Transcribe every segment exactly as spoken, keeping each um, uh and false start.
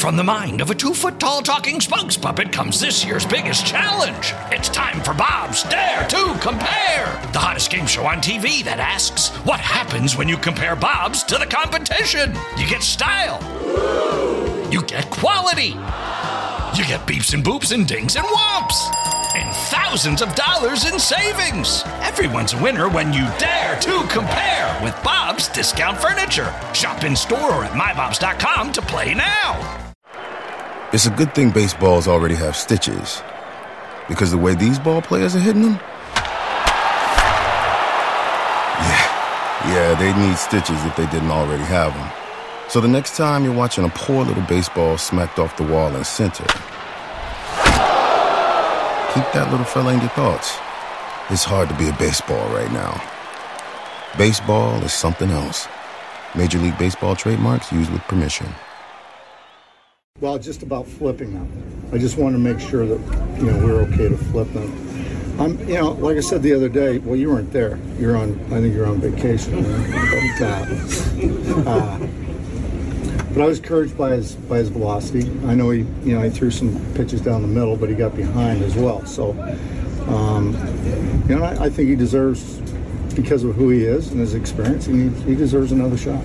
From the mind of a two-foot-tall talking spokes puppet comes this year's biggest challenge. It's time for Bob's Dare to Compare, the hottest game show on T V that asks, what happens when you compare Bob's to the competition? You get style. You get quality. You get beeps and boops and dings and whomps. And thousands of dollars in savings. Everyone's a winner when you dare to compare with Bob's Discount Furniture. Shop in store or at my bobs dot com to play now. It's a good thing baseballs already have stitches, because the way these ball players are hitting them, yeah, yeah, they need stitches if they didn't already have them. So the next time you're watching a poor little baseball smacked off the wall in center, keep that little fella in your thoughts. It's hard to be a baseball right now. Baseball is something else. Major League Baseball trademarks used with permission. Well, just about flipping them. I just want to make sure that, you know, we're okay to flip them. I'm, you know, like I said the other day, well, you weren't there. You're on, I think you're on vacation. Right? But, uh, uh, but I was encouraged by his by his velocity. I know he, you know, he threw some pitches down the middle, but he got behind as well. So, um, you know, I, I think he deserves, because of who he is and his experience, and he, he deserves another shot.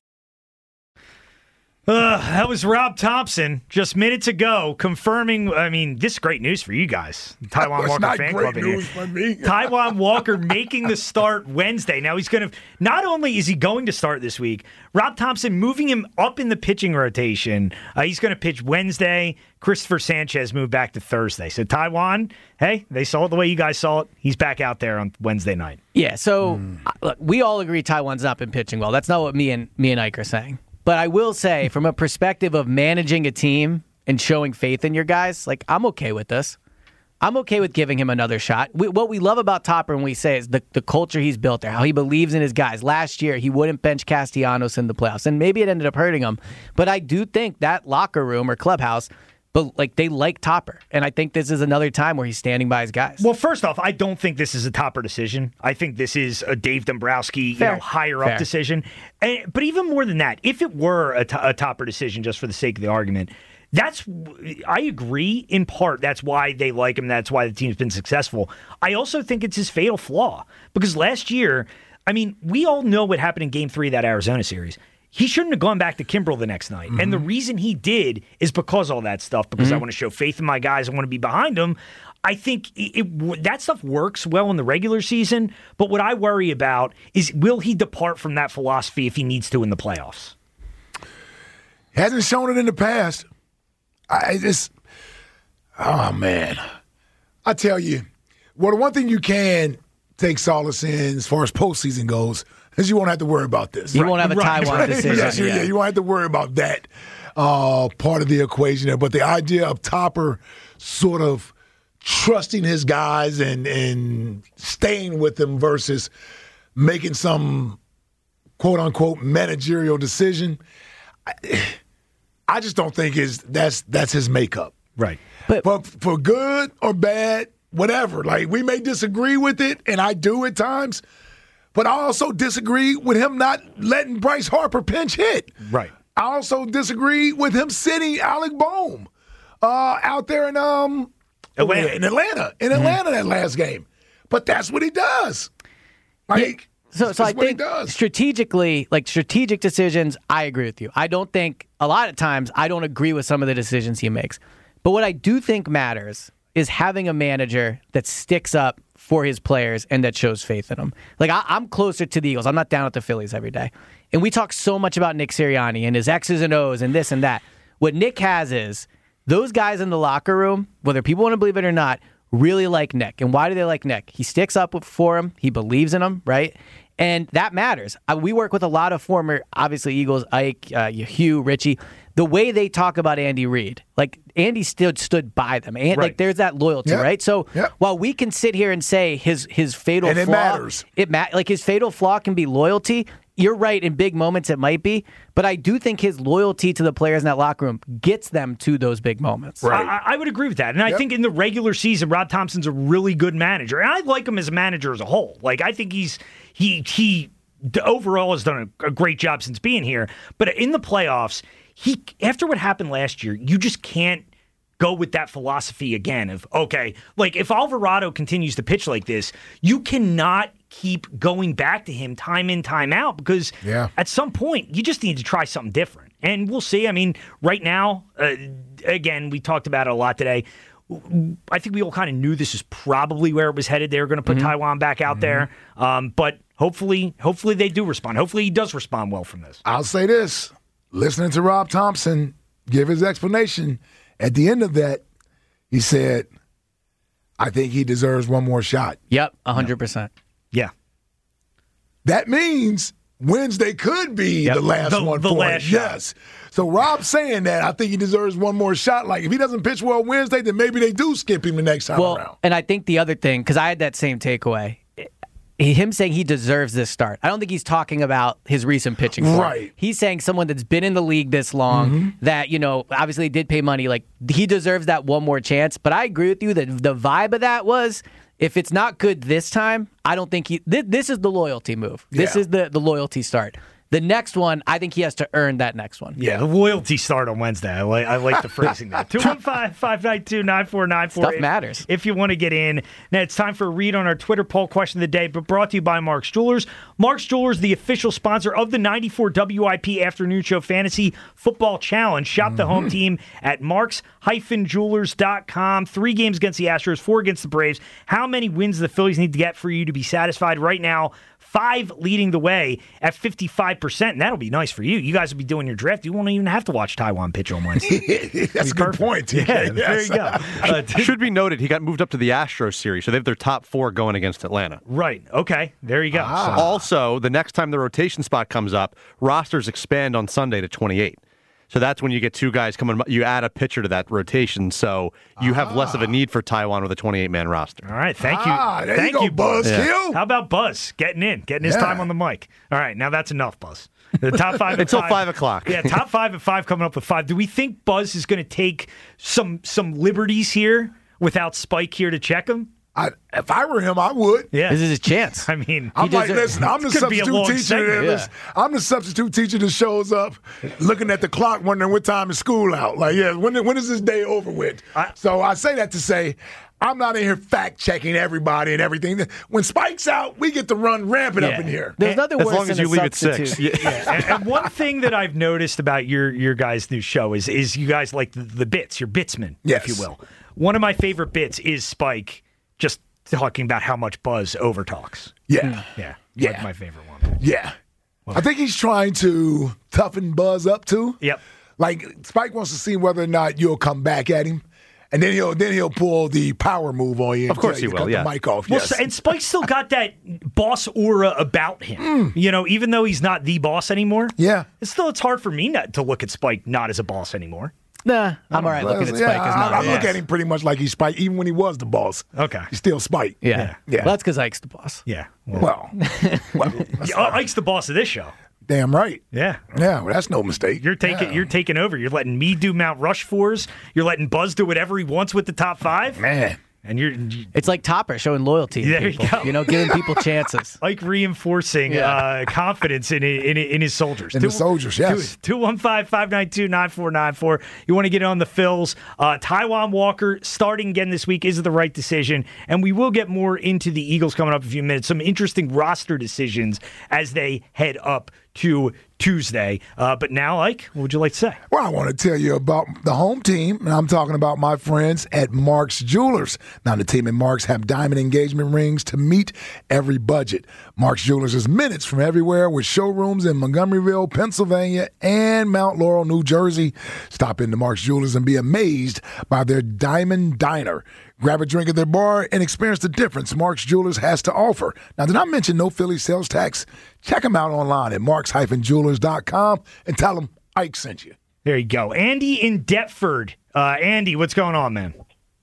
Uh, that was Rob Thompson just minutes ago confirming. I mean, this is great news for you guys. Taijuan Walker not fan great club in news here. for me. Taijuan Walker making the start Wednesday. Now he's going to, not only is he going to start this week, Rob Thompson moving him up in the pitching rotation. Uh, he's going to pitch Wednesday. Christopher Sanchez moved back to Thursday. So Taijuan, hey, they saw it the way you guys saw it. He's back out there on Wednesday night. Yeah. So mm. look, we all agree Taijuan's not been pitching well. That's not what me and me and Ike are saying. But I will say, from a perspective of managing a team and showing faith in your guys, like, I'm okay with this. I'm okay with giving him another shot. We, what we love about Topper, when we say, is the, the culture he's built there, how he believes in his guys. Last year, he wouldn't bench Castellanos in the playoffs, and maybe it ended up hurting him. But I do think that locker room or clubhouse, but like they like Topper, and I think this is another time where he's standing by his guys. Well, first off, I don't think this is a Topper decision. I think this is a Dave Dombrowski, you know, higher Fair. up decision. And, but even more than that, if it were a, t- a Topper decision, just for the sake of the argument, that's I agree in part. That's why they like him. That's why the team's been successful. I also think it's his fatal flaw, because last year, I mean, we all know what happened in Game Three of that Arizona series. He shouldn't have gone back to Kimbrel the next night. Mm-hmm. And the reason he did is because of all that stuff, because mm-hmm. I want to show faith in my guys. I want to be behind them. I think it, it, that stuff works well in the regular season. But what I worry about is, will he depart from that philosophy if he needs to in the playoffs? Hasn't shown it in the past. I just, oh, man. I tell you, well, the one thing you can take solace in as far as postseason goes is you won't have to worry about this. You right? won't have a right. Taijuan right. decision. Yes, yeah. yeah, you won't have to worry about that uh, part of the equation there. But the idea of Topper sort of trusting his guys and, and staying with them versus making some quote-unquote managerial decision, I, I just don't think is that's that's his makeup. Right. But, but for good or bad, whatever. Like, we may disagree with it, and I do at times, but I also disagree with him not letting Bryce Harper pinch hit. Right. I also disagree with him sitting Alec Bohm uh, out there in um Atlanta. in Atlanta in Atlanta mm-hmm. that last game. But that's what he does. Like. Yeah. So, so I think strategically, like strategic decisions, I agree with you. I don't think, a lot of times, I don't agree with some of the decisions he makes. But what I do think matters is having a manager that sticks up for his players and that shows faith in them. Like, I, I'm closer to the Eagles. I'm not down at the Phillies every day. And we talk so much about Nick Sirianni and his X's and O's and this and that. What Nick has is those guys in the locker room, whether people want to believe it or not, really like Nick. And why do they like Nick? He sticks up for him. He believes in him, right? And that matters. Uh, we work with a lot of former, obviously, Eagles, Ike, uh, Hugh, Richie. The way they talk about Andy Reid, like Andy stood stood by them, and right. like there's that loyalty, yep. right? So yep. while we can sit here and say his his fatal and it flaw, matters. It ma- like his fatal flaw can be loyalty. You're right. In big moments, it might be, but I do think his loyalty to the players in that locker room gets them to those big moments. Right. I, I would agree with that, and yep. I think in the regular season, Rob Thompson's a really good manager, and I like him as a manager as a whole. Like, I think he's he he overall has done a, a great job since being here, but in the playoffs, he after what happened last year, you just can't go with that philosophy again of, okay, like if Alvarado continues to pitch like this, you cannot keep going back to him time in, time out, because yeah. at some point you just need to try something different. And we'll see. I mean, right now, uh, again, we talked about it a lot today. I think we all kind of knew this is probably where it was headed. They were going to put mm-hmm. Taijuan back out mm-hmm. there. Um, but hopefully, hopefully they do respond. Hopefully he does respond well from this. I'll say this. Listening to Rob Thompson give his explanation, at the end of that, he said, I think he deserves one more shot. Yep, one hundred percent. Yeah. That means Wednesday could be yep. the last the, one the for last him. Shot. Yes. So Rob's saying that I think he deserves one more shot. Like, if he doesn't pitch well Wednesday, then maybe they do skip him the next time well, around. And I think the other thing, because I had that same takeaway, him saying he deserves this start. I don't think he's talking about his recent pitching form. Right. He's saying someone that's been in the league this long, mm-hmm. that, you know, obviously did pay money. Like, he deserves that one more chance. But I agree with you that the vibe of that was, if it's not good this time, I don't think he... Th- this is the loyalty move. This yeah. is the, the loyalty start. The next one, I think he has to earn that next one. Yeah, the loyalty start on Wednesday. I like, I like the phrasing there. two one five, five nine two, nine four nine four. Stuff if, matters. If you want to get in. Now, it's time for a read on our Twitter poll question of the day, but brought to you by Mark's Jewelers. Mark's Jewelers, the official sponsor of the ninety-four W I P Afternoon Show Fantasy Football Challenge. Shop mm-hmm. the home team at marks dash jewelers dot com. Three games against the Astros, four against the Braves. How many wins do the Phillies need to get for you to be satisfied? Right now, five leading the way at fifty-five percent, and that'll be nice for you. You guys will be doing your draft. You won't even have to watch Taijuan pitch on Wednesday. That's a good point. Yeah, yes. There you go. Uh, Should be noted, he got moved up to the Astros series, so they have their top four going against Atlanta. Right. Okay. There you go. Ah. So. Also, the next time the rotation spot comes up, rosters expand on Sunday to twenty-eight. So that's when you get two guys coming. You add a pitcher to that rotation, so you have ah. less of a need for Taijuan with a twenty-eight man roster. All right, thank you. Ah, there thank you, go, you Buzz. Yeah. How about Buzz getting in, getting his yeah. time on the mic? All right, now that's enough, Buzz. The top five until five, five o'clock. Yeah, top five at five, coming up with five. Do we think Buzz is going to take some some liberties here without Spike here to check him? I, if I were him, I would. Yeah, this is his chance. I mean, I'm like, listen, I'm the substitute teacher. That yeah. I'm the substitute teacher that shows up, looking at the clock, wondering what time is school out. Like, yeah, when when is this day over with? I, so I say that to say, I'm not in here fact checking everybody and everything. When Spike's out, we get to run rampant yeah. up in here. There's nothing as worse long as than you a leave substitute. at six. Yeah. and, and one thing that I've noticed about your your guys' new show is is you guys like the, the bits, your bitsmen, yes. if you will. One of my favorite bits is Spike just talking about how much Buzz overtalks. Yeah. Yeah. Yeah. Like my favorite one. Yeah. Well, I think he's trying to toughen Buzz up too. Yep. Like Spike wants to see whether or not you'll come back at him. And then he'll then he'll pull the power move on you. Of course he you will, cut yeah. the mic off. Well, yes. and Spike's still got that boss aura about him. Mm. You know, even though he's not the boss anymore. Yeah. It's still it's hard for me not to look at Spike not as a boss anymore. Nah, I'm all right looking at Spike yeah, as not. I, I look look at him pretty much like he's Spike, even when he was the boss. Okay. He's still Spike. Yeah. Yeah. yeah. Well, that's because Ike's the boss. Yeah. Well, well, well yeah, Ike's the boss of this show. Damn right. Yeah. Yeah, well, that's no mistake. You're taking yeah. you're taking over. You're letting me do Mount Rushmores. You're letting Buzz do whatever he wants with the top five. Man. And you're, you, it's like Topper showing loyalty. There people, you go. You know, giving people chances. Like reinforcing yeah. uh, confidence in, in in his soldiers. In two, the soldiers, yes. two one five, five nine two, nine four nine four. You want to get on the Phils. Uh, Taijuan Walker starting again this week is the right decision. And we will get more into the Eagles coming up in a few minutes. Some interesting roster decisions as they head up to Tuesday. Uh, but now, Ike, what would you like to say? Well, I want to tell you about the home team, and I'm talking about my friends at Mark's Jewelers. Now, the team at Mark's have diamond engagement rings to meet every budget. Mark's Jewelers is minutes from everywhere with showrooms in Montgomeryville, Pennsylvania, and Mount Laurel, New Jersey. Stop into Mark's Jewelers and be amazed by their Diamond Diner. Grab a drink at their bar and experience the difference Mark's Jewelers has to offer. Now, did I mention no Philly sales tax? Check them out online at marks dash jewelers dot com and tell them Ike sent you. There you go. Andy in Deptford. Uh, Andy, what's going on, man?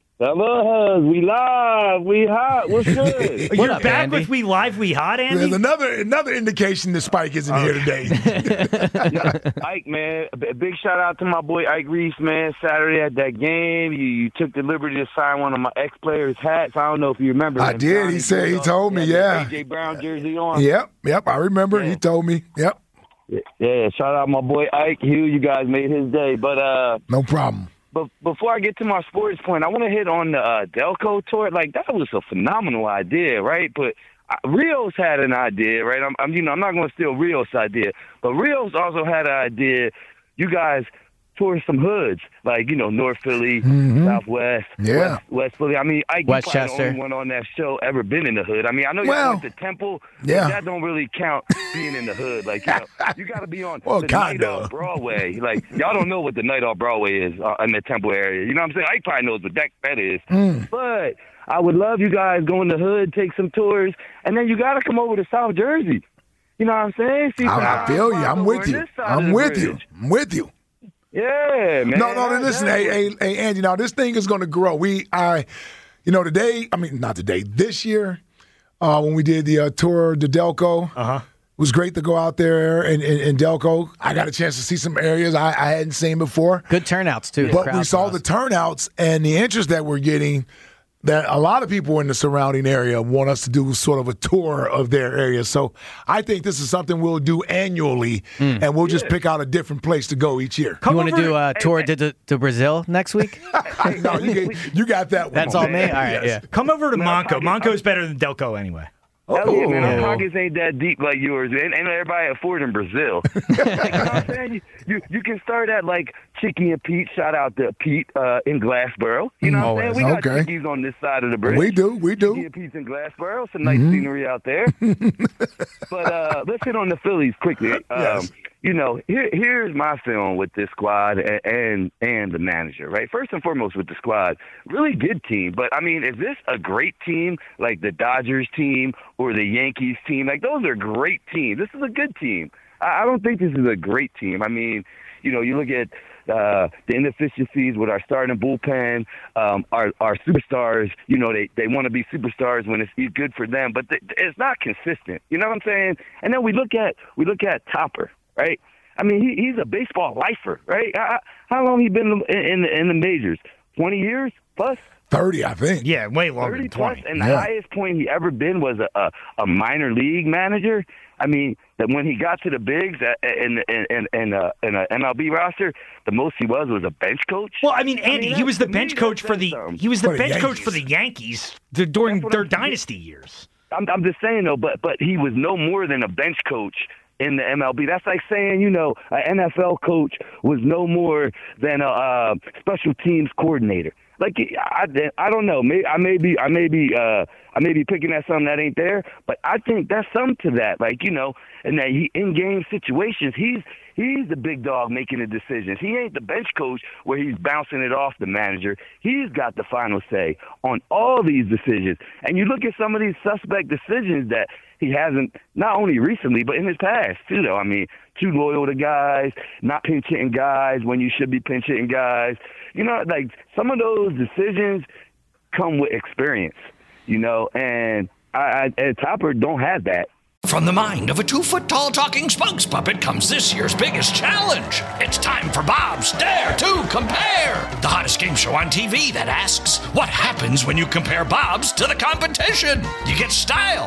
Hello, we live, we hot. What's good? You're what up, back Andy? with We Live, We Hot, Andy? There's another another indication that Spike isn't okay. here today. yeah, Ike, man, a big shout out to my boy Ike Reese, man. Saturday at that game, you, you took the liberty to sign one of my ex-players' hats. I don't know if you remember. I him. did. Johnny He said he Dillon. told me, yeah. yeah. A J Brown jersey on. Yep, yep. I remember. Yeah. He told me. Yep. Yeah, shout out my boy Ike Hugh. You guys made his day. But uh, no problem. But before I get to my sports point, I want to hit on the uh, Delco tour. Like, that was a phenomenal idea, right? But Rios had an idea, right? I'm, I'm you know, I'm not going to steal Rios' idea, but Rios also had an idea. You guys tour some hoods, like, you know, North Philly, mm-hmm. Southwest, yeah. West, West Philly. I mean, Ike, you're probably the only one on that show ever been in the hood. I mean, I know you well, went to Temple, yeah. but that don't really count being in the hood. Like, you know, you got to be on well, the kinda. night off Broadway. Like, y'all don't know what the night off Broadway is uh, in the Temple area. You know what I'm saying? Ike probably knows what that, that is. Mm. But I would love you guys go in the hood, take some tours, and then you got to come over to South Jersey. You know what I'm saying? See, I, I feel you. I'm with you. I'm with you. I'm with you. Yeah, man. No, no, listen, hey, hey, hey, Andy, now this thing is going to grow. We, I, you know, today, I mean, not today, this year, uh, when we did the uh, tour to Delco, uh-huh. it was great to go out there in, in, in Delco. I got a chance to see some areas I, I hadn't seen before. Good turnouts, too. But we saw the turnouts and the interest that we're getting, that a lot of people in the surrounding area want us to do sort of a tour of their area. So I think this is something we'll do annually, mm. and we'll just pick out a different place to go each year. Come you want to do a tour to, to, to Brazil next week? No, you, get, you got that one. That's all me? All right, yes. yeah. Come over to Man, Monco. Monco's better than Delco anyway. Hell yeah, man. Our pockets ain't that deep like yours. Ain't, ain't everybody afford in Brazil. Like, you know what I'm saying? You, you, you can start at, like, Chicky and Pete. Shout out to Pete uh, in Glassboro. You know what I'm saying? We got okay. Chickies on this side of the bridge. We do, we do. Chicky and Pete's in Glassboro. It's a nice mm-hmm. scenery out there. But uh, let's hit on the Phillies quickly. Um, yes. You know, here, here's my feeling with this squad and, and and the manager, right? First and foremost with the squad, really good team. But, I mean, is this a great team like the Dodgers team or the Yankees team? Like, those are great teams. This is a good team. I, I don't think this is a great team. I mean, you know, you look at uh, the inefficiencies with our starting bullpen, um, our our superstars, you know, they, they want to be superstars when it's good for them, but th- it's not consistent. You know what I'm saying? And then we look at we look at Topper. Right? I mean, he, he's a baseball lifer, right? How, how long he been in, in, in the majors? twenty years plus? thirty, I think. Yeah, way longer thirty than twenty. Plus, and the yeah. highest point he ever been was a, a, a minor league manager. I mean, that when he got to the bigs in in in, in, a, in a M L B roster, the most he was was a bench coach. Well, I mean, Andy, I mean, he was the bench me, coach for the something. he was the For the bench Yankees. coach for the Yankees during their dynasty years. I'm, I'm just saying though, but but he was no more than a bench coach in the M L B. That's like saying, you know, an N F L coach was no more than a uh, special teams coordinator. Like, I, I don't know. Maybe, I may be, I may be, uh, I may be picking at something that ain't there, but I think that's something to that. Like, you know, and that he in game situations, he's he's the big dog making the decisions. He ain't the bench coach where he's bouncing it off the manager. He's got the final say on all these decisions. And you look at some of these suspect decisions that he hasn't, not only recently, but in his past, too, though. I mean, too loyal to guys, not pinch hitting guys when you should be pinch hitting guys. You know, like, some of those decisions come with experience, you know, and I, I and Topper don't have that. From the mind of a two-foot-tall talking spokes puppet comes this year's biggest challenge. It's time for Bob's Dare to Compare, the hottest game show on T V that asks, what happens when you compare Bob's to the competition? You get style.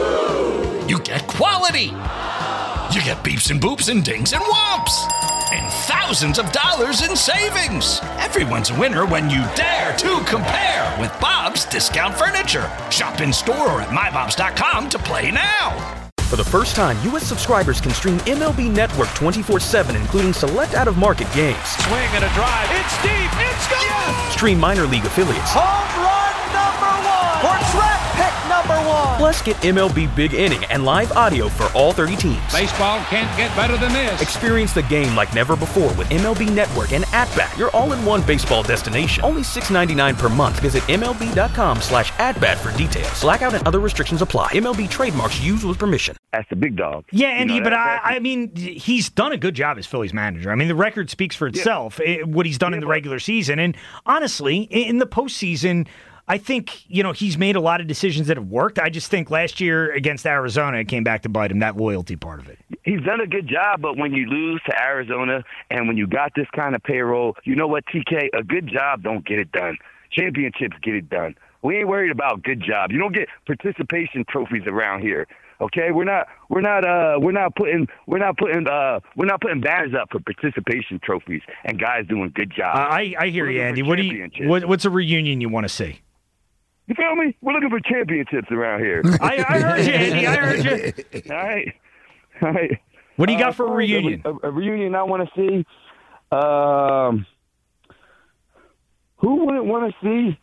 You get quality. You get beeps and boops and dings and whomps. And thousands of dollars in savings. Everyone's a winner when you dare to compare with Bob's Discount Furniture. Shop in store or at my bobs dot com to play now. For the first time, U S subscribers can stream M L B Network twenty-four seven, including select out-of-market games. Swing and a drive. It's deep. It's gone. Yes! Stream minor league affiliates. Home run number one. Or draft pick number one. Plus, get M L B Big Inning and live audio for all thirty teams. Baseball can't get better than this. Experience the game like never before with M L B Network and At-Bat, your all-in-one baseball destination. Only six dollars and ninety-nine cents per month. Visit M L B dot com slash at-bat for details. Blackout and other restrictions apply. M L B trademarks used with permission. That's the big dog. Yeah, Andy, you know, but that, I, I mean, he's done a good job as Phillies manager. I mean, the record speaks for itself, yeah. what he's done yeah, in the regular season. And honestly, in the postseason, I think, you know, he's made a lot of decisions that have worked. I just think last year against Arizona, it came back to bite him, that loyalty part of it. He's done a good job, but when you lose to Arizona and when you got this kind of payroll, you know what, T K, a good job don't get it done. Championships get it done. We ain't worried about good job. You don't get participation trophies around here. Okay, we're not we're not uh we're not putting we're not putting uh we're not putting banners up for participation trophies and guys doing good jobs. Uh, I I hear We're you, looking Andy. for What do you what, what's a reunion you want to see? You feel me? We're looking for championships around here. I, I heard you, Andy. I heard you. All right, all right. What do you got uh, for a reunion? A, a reunion I want to see. Um, who wouldn't want to see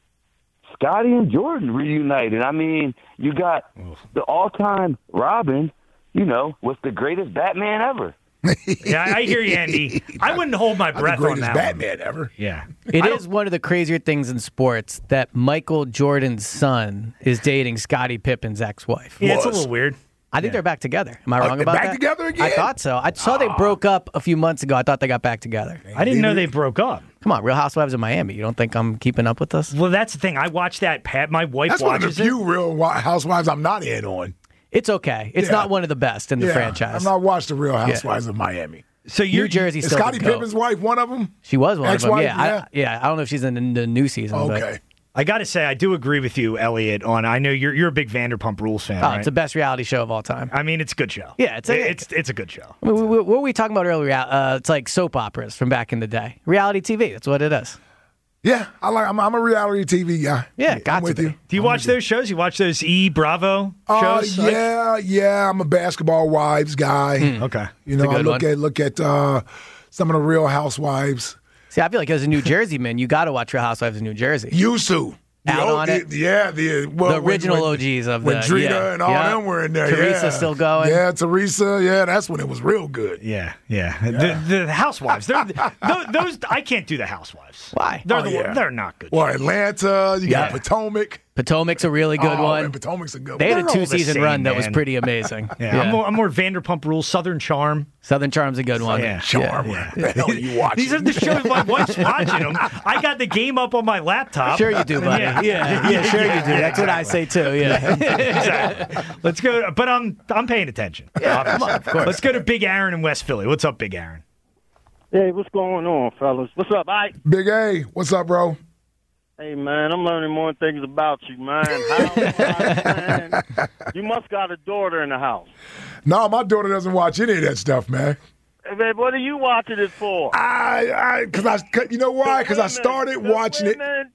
Scotty and Jordan reunited? I mean, you got the all-time Robin, you know, was the greatest Batman ever. Yeah, I hear you, Andy. I wouldn't hold my breath the on that Batman one. ever. Yeah. It is one of the crazier things in sports that Michael Jordan's son is dating Scottie Pippen's ex-wife. Yeah, it's a Was. little weird. I think Yeah. they're back together. Am I Uh, wrong they're about back that? together again? I thought so. I saw they broke up a few months ago. I thought they got back together. I didn't know they broke up. Come on, Real Housewives of Miami. You don't think I'm keeping up with this? Well, that's the thing. I watched that. Pat, my wife That's one of the watches few it. Real Wa- Housewives I'm not in on. It's okay. It's Yeah. not one of the best in the yeah, franchise. I've not watched the Real Housewives of Miami. So New you're Jersey Is still Scottie the GOAT. Pippen's wife one of them? She was one of them. Ex-wife? Yeah, Yeah. I, yeah. I don't know if she's in the, the new season. Okay. But, I got to say, I do agree with you, Elliot. On I know you're you're a big Vanderpump Rules fan, oh, right? it's the best reality show of all time. I mean, it's a good show. Yeah, it's a- it's it's a good show. I mean, we- we- what were we talking about earlier? Uh, it's like soap operas from back in the day. Reality T V. That's what it is. Yeah, I like. I'm, I'm a reality T V guy. Yeah, got I'm to with be. you. Do you watch those shows? You watch those E Bravo Uh, shows? yeah, yeah. I'm a Basketball Wives guy. Okay. You It's a know, I good look one. at look at uh, some of the Real Housewives. See, I feel like as a New Jersey man, you got to watch Real Housewives of New Jersey. Used to. The Out old- on it? the- Yeah, the well, The original when, O Gs of when the- Drita yeah, and all yeah. them were in there. Teresa yeah. still going? Yeah, Teresa. Yeah, that's when it was real good. Yeah, yeah. The, the Housewives. They're, those, those I can't do the Housewives. Why? They're Oh, the, yeah. they're not good. Well, Atlanta. You Yeah. got Potomac. Potomac's a really good oh, one. Man, Potomac's a good They one. had a They're all the two-season same, run that was man. pretty amazing. Yeah, I'm, more, I'm more Vanderpump Rules, Southern Charm. Southern Charm's a good one. Yeah. Charm. Yeah, What the hell are you watching? These are the shows my wife's watching them. I got the game up on my laptop. Sure you do, buddy. Yeah, Yeah, yeah, sure you do. yeah, That's what I say too. Yeah. exactly. Let's go. But I'm I'm paying attention. Yeah, come on, of course. Let's go to Big Aaron in West Philly. What's up, Big Aaron? Hey, what's going on, fellas? What's up, Ike? Big A. What's up, bro? Hey, man, I'm learning more things about you, man. Housewives, man. You must got a daughter in the house. No, my daughter doesn't watch any of that stuff, man. Hey, man, what are you watching it for? I, I, cause I, you know why? Because I Women, started the watching it. women,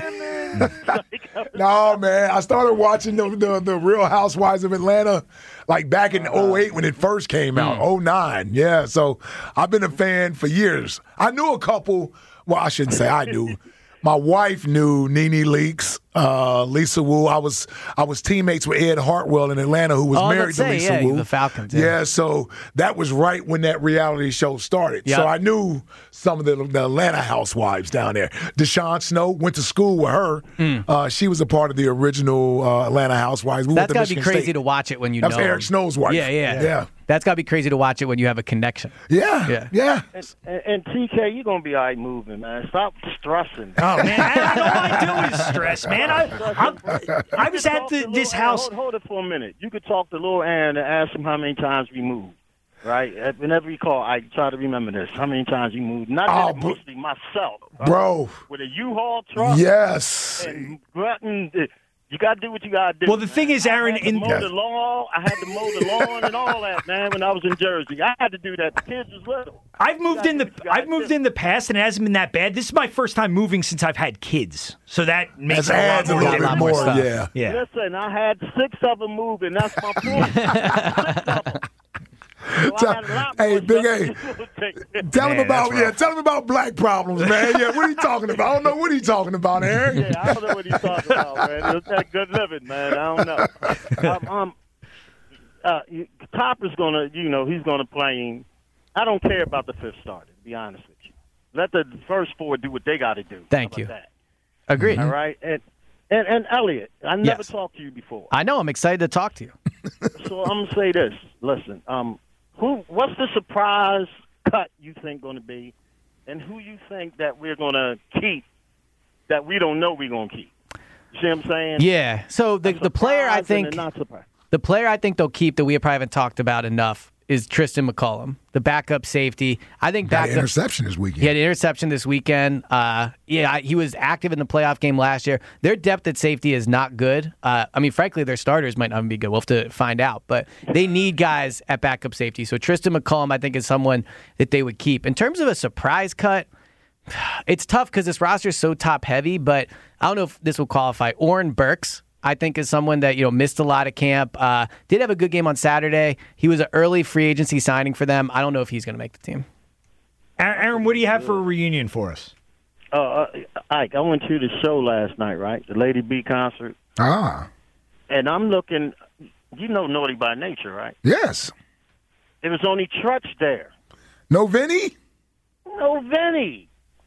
The women. No, man, I started watching the, the the Real Housewives of Atlanta like back in oh eight when it first came out, oh nine. Yeah, so I've been a fan for years. I knew a couple. Well, I shouldn't say I knew. My wife knew Nene Leakes, uh, Lisa Wu. I was I was teammates with Ed Hartwell in Atlanta, who was Oh, married let's to say, Lisa yeah, Wu. the Falcons, Yeah. yeah. so that was right when that reality show started. Yep. So I knew some of the, the Atlanta housewives down there. Deshaun Snow went to school with her. Uh, she was a part of the original uh, Atlanta Housewives. We went That's to got to be Michigan crazy State. to watch it when you That's know. Eric him. Snow's wife. Yeah, yeah, Yeah. That's got to be crazy to watch it when you have a connection. Yeah, Yeah. yeah. And, and, and T K, you're going to be all right moving, man. Stop stressing. Oh man, I, all I do is stress, man. I I, I was at the, this house. Hold, hold it for a minute. You could talk to Lil Aaron and ask him how many times we moved. Right? Whenever you call, I try to remember this. How many times you moved? Not Oh, that bro- mostly myself. Bro. With a U-Haul truck. Yes. And Button, you got to do what you got to do. Well, the thing is, Aaron, I had to in mow the lawn. I had to mow the lawn and all that, man. When I was in Jersey, I had to do that. The kids was little. I've moved in the I've moved in the past and it hasn't been that bad. This is my first time moving since I've had kids, so that makes That it a adds a lot more little bit different. more. stuff. Yeah. Yeah. Listen, I had six of them moving. That's my point. Six of them. So I had a lot Hey, more Big stuff A. to take. Tell Man, him about that's yeah. rough. Tell him about black problems, man. Yeah, what are you talking about? I don't know what he's talking about, Aaron. Yeah, I don't know what he's talking about, man. It's that good living, man. I don't know. Um, um, uh, you- Topper's gonna, you know, he's gonna play him. I don't care about the fifth starter, to be honest with you. Let the first four do what they got to do. Thank How you. about that? Agreed. All right, and and and Elliot, I never Yes. talked to you before, I know. I'm excited to talk to you. so I'm gonna say this. Listen, um, who? What's the surprise cut you think gonna be, and who you think that we're gonna keep that we don't know we're gonna keep? You see what I'm saying? Yeah. So the the player I Surprise and think then not surprise. the player I think they'll keep that we probably haven't talked about enough is Tristan McCullum, the backup safety. I think Got backup an interception this weekend. He had an interception this weekend. Uh, yeah, he was active in the playoff game last year. Their depth at safety is not good. Uh, I mean, frankly, their starters might not even be good. We'll have to find out. But they need guys at backup safety. So Tristan McCullum, I think, is someone that they would keep. In terms of a surprise cut, it's tough because this roster is so top heavy. But I don't know if this will qualify. Oren Burks, I think, is someone that, you know, missed a lot of camp. Uh, did have a good game on Saturday. He was an early free agency signing for them. I don't know if he's going to make the team. Aaron, what do you have for a reunion for us? Uh, Ike, I went to the show last night, right? The Lady B concert. Ah. And I'm looking, you know Naughty by Nature, right? Yes. There was only Trutch there. No Vinny? No Vinny.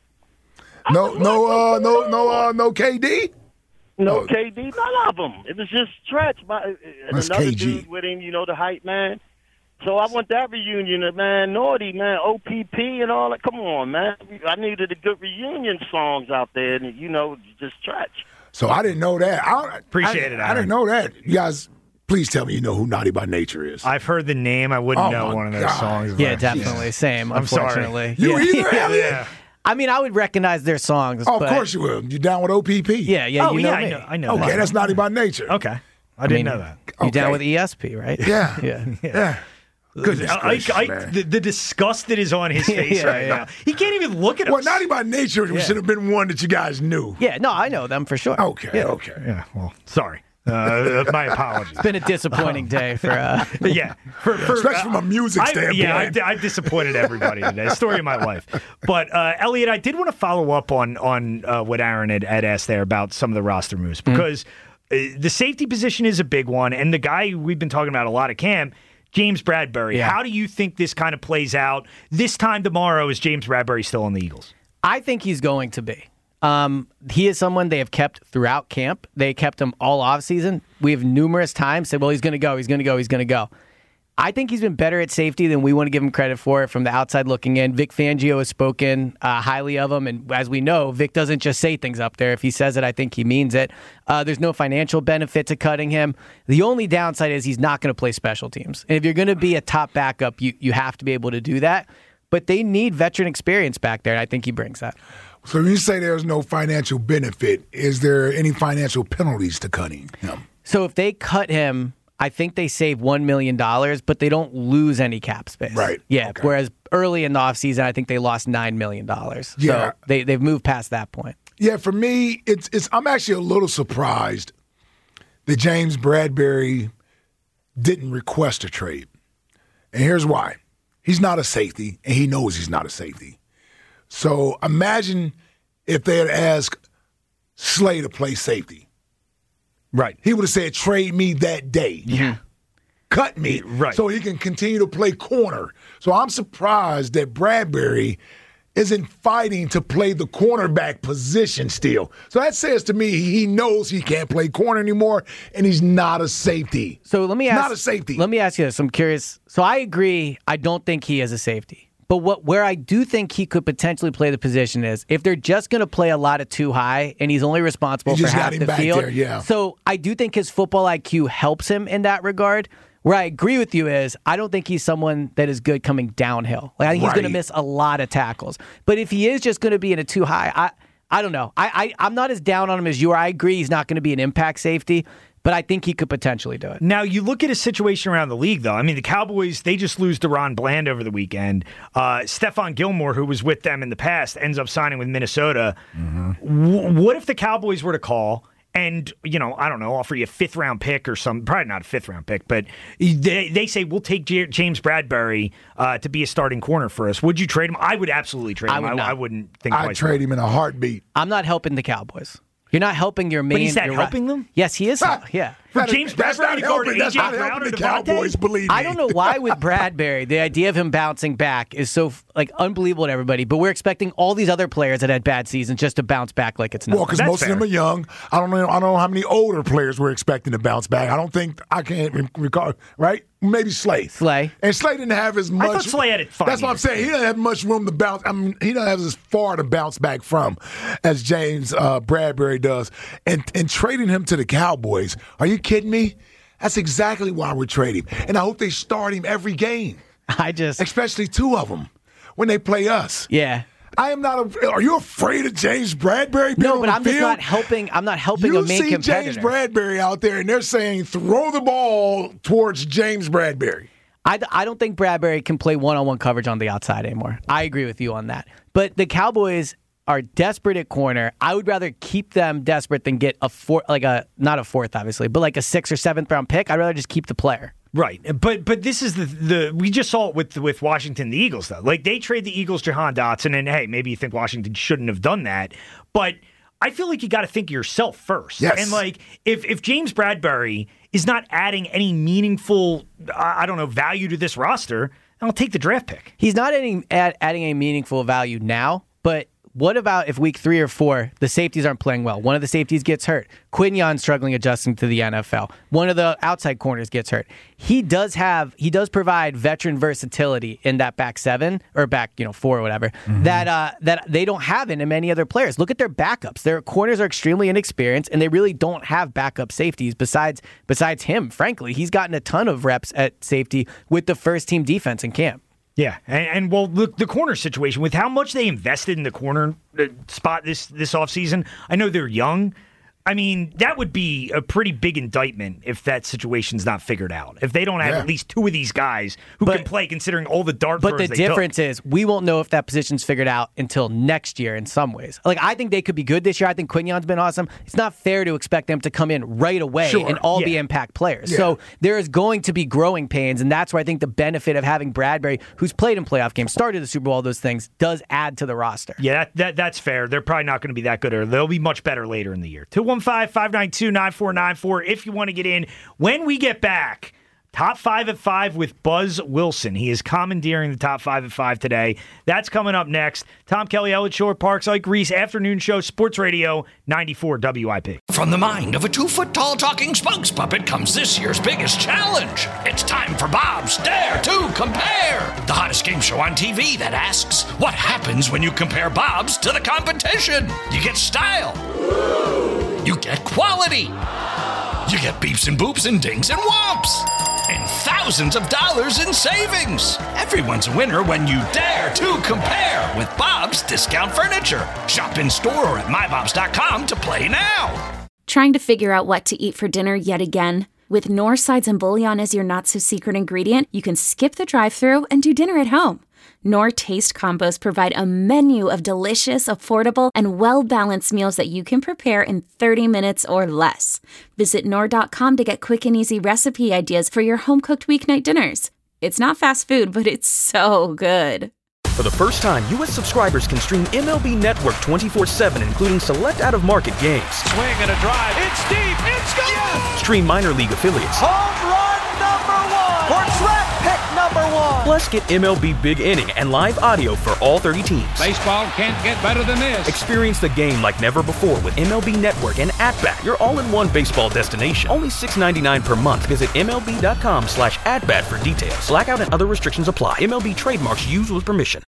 No, no, uh, no, no, uh, no K D? No oh. K D, none of them. It was just Stretch. And That's another K G. dude with him, you know, the hype man. So I want that reunion, man. Naughty, man, O P P and all that. Come on, man. I needed a good reunion songs out there, and, you know, just Stretch. So I didn't know that. I Appreciate I, it, I didn't know that. You guys, please tell me you know who Naughty by Nature is. I've heard the name. I wouldn't Oh, know my one of those God. songs. Yeah, though. definitely. Same, I'm sorry. unfortunately. You yeah. either, yeah. Elliot? Yeah. I mean, I would recognize their songs. Oh, of but, course you will. You down with O P P? Yeah, yeah, Oh, you know yeah, me. I know. I know. Okay, that. that's Naughty by Nature. Okay. I didn't mean, know that. You down Okay. with E S P, right? Yeah. yeah. Yeah. Goodness Ike, gracious, Ike, man. the, the disgust that is on his face Yeah, right yeah. now. He can't even look at Well, us. Naughty by Nature Yeah. should have been one that you guys knew. Yeah, no, I know them for sure. Okay, okay. Yeah, well, sorry. Uh, my apologies. It's been a disappointing day for. Uh, yeah, for, for, Especially from a music I, standpoint. Yeah, I, I disappointed everybody today. Story of my life. But uh, Elliot, I did want to follow up on on uh, what Aaron had, had asked there about some of the roster moves because mm-hmm. uh, the safety position is a big one, and the guy we've been talking about a lot at camp, James Bradbury. Yeah. How do you think this kind of plays out this time tomorrow? Is James Bradbury still on the Eagles? I think he's going to be. Um, he is someone they have kept throughout camp. They kept him all offseason. We have numerous times said, well, he's going to go, he's going to go, he's going to go. I think he's been better at safety than we want to give him credit for from the outside looking in. Vic Fangio has spoken uh, highly of him, and as we know, Vic doesn't just say things up there. If he says it, I think he means it. Uh, there's no financial benefit to cutting him. The only downside is he's not going to play special teams. And if you're going to be a top backup, you, you have to be able to do that. But they need veteran experience back there, and I think he brings that. So when you say there's no financial benefit, is there any financial penalties to cutting him? So if they cut him, I think they save one million dollars, but they don't lose any cap space. Right. Yeah. Okay. Whereas early in the offseason, I think they lost nine million dollars. Yeah. So they, they've moved past that point. Yeah, for me, it's it's. I'm actually a little surprised that James Bradbury didn't request a trade. And here's why. He's not a safety, and he knows he's not a safety. So imagine if they had asked Slay to play safety. Right. He would have said, trade me that day. Yeah. Cut me. Right. So he can continue to play corner. So I'm surprised that Bradbury isn't fighting to play the cornerback position still. So that says to me he knows he can't play corner anymore, and he's not a safety. So let me ask. Not a safety. Let me ask you this. I'm curious. So I agree. I don't think he is a safety. But what where I do think he could potentially play the position is if they're just going to play a lot of too high and he's only responsible You for just got half him the back field. there, yeah. So I do think his football I Q helps him in that regard. Where I agree with you is I don't think he's someone that is good coming downhill. Like I think he's going to Right. miss a lot of tackles. But if he is just going to be in a too high, I I don't know. I, I I'm not as down on him as you are. I agree he's not going to be an impact safety, but I think he could potentially do it. Now, you look at a situation around the league, though. I mean, the Cowboys, they just lose DeRon Bland over the weekend. Uh, Stephon Gilmore, who was with them in the past, ends up signing with Minnesota. Mm-hmm. W- what if the Cowboys were to call and, you know, I don't know, offer you a fifth-round pick or some, probably not a fifth-round pick, but they, they say, we'll take J- James Bradbury uh, to be a starting corner for us. Would you trade him? I would absolutely trade him. I would I, not. I wouldn't think I'd twice. trade him in a heartbeat. I'm not helping the Cowboys. You're not helping your main. But is that your helping them? Yes, he is. yeah. For That- James that's Bradbury not to guard helping- A that's J not Brown helping or the Devontae? Cowboys, believe me. I don't know why with Bradbury, the idea of him bouncing back is so like unbelievable to everybody. But we're expecting all these other players that had bad seasons just to bounce back like it's nothing. Well, because That's most fair. of them are young. I don't know. I don't know how many older players we're expecting to bounce back. I don't think I can't re- recall. Right? Maybe Slay. Slay. And Slay didn't have as much. thought Slay had it fine That's what I'm years. saying. He doesn't have much room to bounce. I mean, he doesn't have as far to bounce back from as James uh, Bradbury does. And and trading him to the Cowboys. Are you kidding me? That's exactly why we're trading him. And I hope they start him every game. I just, especially two of them when they play us. Yeah. I am not. A, are you afraid of James Bradbury? No, but on I'm the just field? not helping. I'm not helping you a main see competitor. James Bradbury out there, and they're saying throw the ball towards James Bradbury. I, I don't think Bradbury can play one-on-one coverage on the outside anymore. I agree with you on that. But the Cowboys are desperate at corner. I would rather keep them desperate than get a four, like a not a fourth, obviously, but like a sixth or seventh round pick. I'd rather just keep the player. Right, but but this is the the we just saw it with with Washington, the Eagles though. Like they trade the Eagles Jahan Dotson, and hey, maybe you think Washington shouldn't have done that, but I feel like you got to think of yourself first. Yes. And like if if James Bradbury is not adding any meaningful, I don't know, value to this roster, I'll take the draft pick. He's not adding add, adding a meaningful value now, but. What about if week three or four, the safeties aren't playing well? One of the safeties gets hurt. Quinion's struggling adjusting to the N F L. One of the outside corners gets hurt. He does have, he does provide veteran versatility in that back seven or back, you know, four or whatever mm-hmm. that uh, that they don't have in many other players. Look at their backups. Their corners are extremely inexperienced, and they really don't have backup safeties besides besides him. Frankly, he's gotten a ton of reps at safety with the first team defense in camp. Yeah, and, and well, look, the corner situation, with how much they invested in the corner spot this, this offseason, I know they're young. I mean, that would be a pretty big indictment if that situation's not figured out. If they don't have yeah. at least two of these guys who but, can play, considering all the dart But throws the they difference took. is we won't know if that position's figured out until next year in some ways. Like, I think they could be good this year. I think Quinion's been awesome. It's not fair to expect them to come in right away sure. and all yeah. be impact players. Yeah. So there is going to be growing pains, and that's where I think the benefit of having Bradbury, who's played in playoff games, started the Super Bowl, all those things, does add to the roster. Yeah, that, that that's fair. They're probably not going to be that good, or they'll be much better later in the year. two one five, five nine two, nine four nine four if you want to get in. When we get back, Top five at five with Buzz Wilson. He is commandeering the Top five at five today. That's coming up next. Tom Kelly, Elliott Shore, Parks, Ike Reese, Afternoon Show, Sports Radio, ninety-four W I P. From the mind of a two-foot-tall talking spokes puppet comes this year's biggest challenge. It's time for Bob's Dare to Compare, the hottest game show on T V that asks, what happens when you compare Bob's to the competition? You get style. You get quality. You get beeps and boops and dings and whomps. And thousands of dollars in savings. Everyone's a winner when you dare to compare with Bob's Discount Furniture. Shop in store or at my bobs dot com to play now. Trying to figure out what to eat for dinner yet again? With Knorr sides and bouillon as your not-so-secret ingredient, you can skip the drive-thru and do dinner at home. Knorr Taste Combos provide a menu of delicious, affordable, and well-balanced meals that you can prepare in thirty minutes or less. Visit Knorr dot com to get quick and easy recipe ideas for your home-cooked weeknight dinners. It's not fast food, but it's so good. For the first time, U S subscribers can stream M L B Network twenty-four seven, including select out-of-market games. Swing and a drive. It's deep. It's gone. Yes! Stream minor league affiliates. Home run number one. Portrait pick number one. Plus, get M L B Big Inning and live audio for all thirty teams. Baseball can't get better than this. Experience the game like never before with M L B Network and At-Bat, your all-in-one baseball destination. Only six dollars and ninety-nine cents per month. Visit M L B dot com slash at bat for details. Blackout and other restrictions apply. M L B trademarks used with permission.